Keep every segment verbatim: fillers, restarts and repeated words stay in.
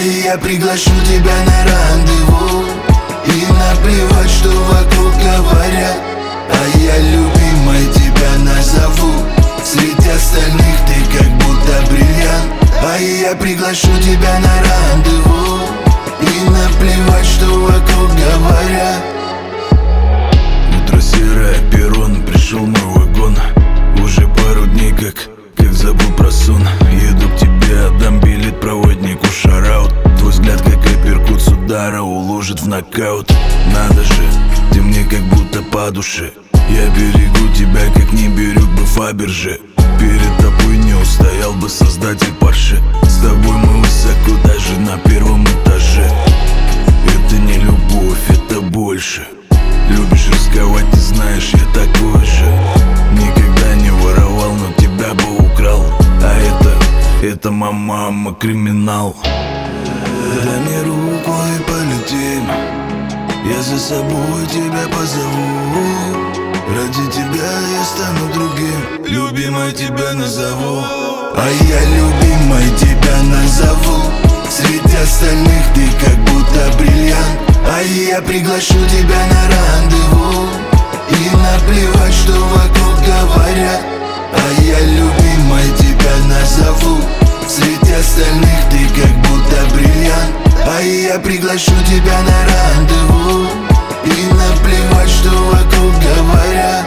я приглашу тебя на рандеву. И наплевать, что вокруг говорят, а я любимой тебя назову. Среди остальных ты как будто бриллиант, а я приглашу тебя на рандеву. И наплевать, что вокруг говорят. Утро серое, перрон, пришел мой вагон. Уже пару дней как, как забыл про сон. Еду к тебе, отдам билет проводнику, шараут. Твой взгляд как апперкут с удара уложит в нокаут. Надо же, ты мне как будто по душе. Я берегу тебя, как не берег бы Фаберже. Перед тобой не устоял бы создатель Порше. С тобой мы высоко, даже на первом этаже. Это не любовь, это больше. Любишь рисковать, ты знаешь, я такой же. Никогда не воровал, но тебя бы украл. А это, это моя мама криминал. Дай мне руку и полетим. Я за собой тебя позову. Ради тебя я стану другим, любимой тебя назову. А я любимой тебя назову. Среди остальных ты как будто бриллиант, а я приглашу тебя на рандеву. И наплевать, что вокруг говорят, а я любимой тебя назову. Среди остальных ты как будто бриллиант, а я приглашу тебя на рандеву. И наплевать, что вокруг говорят.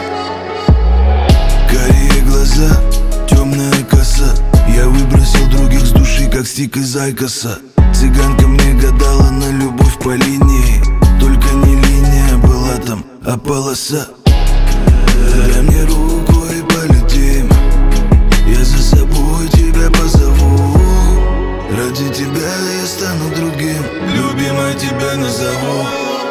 Карие глаза, темная коса. Я выбросил других с души, как стик из Айкоса. Цыганка мне гадала на любовь по линии. Только не линия была там, а полоса. Дай мне руку и полетим. Я за собой тебя позову. Ради тебя я стану другим, любимой тебя назову.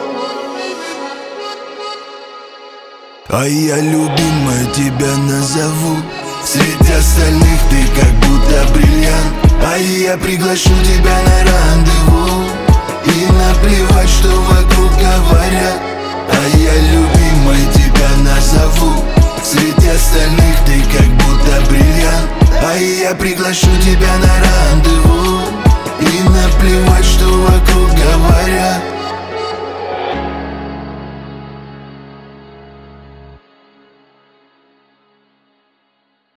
А я любимой тебя назову. Среди остальных ты как будто бриллиант, а я приглашу тебя на рандеву. И наплевать, что вокруг говорят, а я любимой тебя назову. Среди остальных ты как будто бриллиант, а я приглашу тебя на